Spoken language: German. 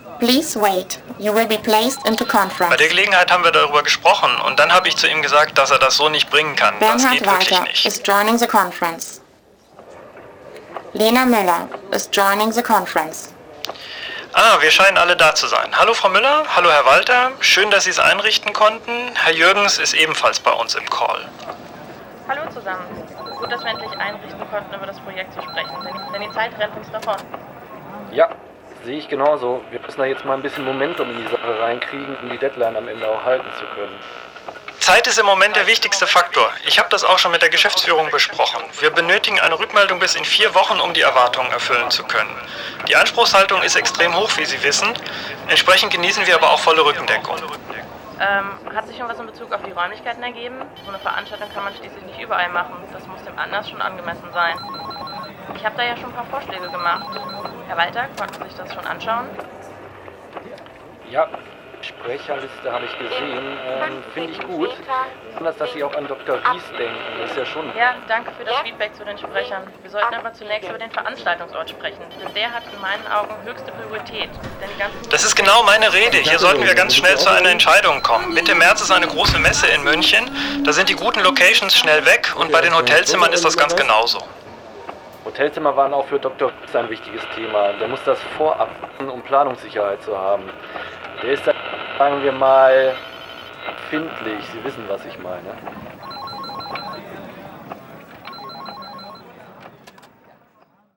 Please wait. You will be placed into conference. Bei der Gelegenheit haben wir darüber gesprochen und dann habe ich zu ihm gesagt, dass er das so nicht bringen kann. Das Bernhard geht wirklich Walter nicht. is joining the conference. Lena Müller is joining the conference. Ah, wir scheinen alle da zu sein. Hallo Frau Müller, hallo Herr Walter, schön, dass Sie es einrichten konnten. Herr Jürgens ist ebenfalls bei uns im Call. Hallo zusammen. Gut, dass wir endlich einrichten konnten, über das Projekt zu sprechen, denn die Zeit rennt uns davon. Ja, sehe ich genauso. Wir müssen da jetzt mal ein bisschen Momentum in die Sache reinkriegen, um die Deadline am Ende auch halten zu können. Zeit ist im Moment der wichtigste Faktor. Ich habe das auch schon mit der Geschäftsführung besprochen. Wir benötigen eine Rückmeldung bis in 4 Wochen, um die Erwartungen erfüllen zu können. Die Anspruchshaltung ist extrem hoch, wie Sie wissen. Entsprechend genießen wir aber auch volle Rückendeckung. Hat sich schon was in Bezug auf die Räumlichkeiten ergeben? So eine Veranstaltung kann man schließlich nicht überall machen. Das muss dem Anlass schon angemessen sein. Ich habe da ja schon ein paar Vorschläge gemacht. Herr Walter, konnten Sie sich das schon anschauen? Ja, Sprecherliste habe ich gesehen. Finde ich gut. Besonders, dass Sie auch an Dr. Ries denken. Das ist ja schon... Ja, danke für das Feedback zu den Sprechern. Wir sollten aber zunächst über den Veranstaltungsort sprechen, denn der hat in meinen Augen höchste Priorität. Denn die ganzen Das ist genau meine Rede. Hier sollten wir ganz schnell zu einer Entscheidung kommen. Mitte März ist eine große Messe in München. Da sind die guten Locations schnell weg und bei den Hotelzimmern ist das ganz genauso. Hotelzimmer waren auch für Dr. Ries ein wichtiges Thema. Der muss das vorab, um Planungssicherheit zu haben. Der ist da, sagen wir mal, empfindlich. Sie wissen, was ich meine.